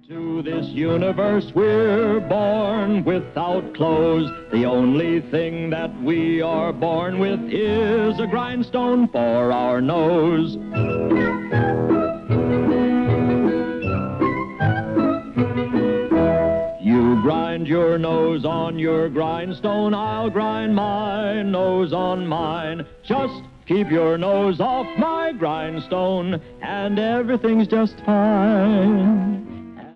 To this universe we're born without clothes. The only thing that we are born with is a grindstone for our nose. You grind your nose on your grindstone, I'll grind my nose on mine. Just keep your nose off my grindstone and everything's just fine.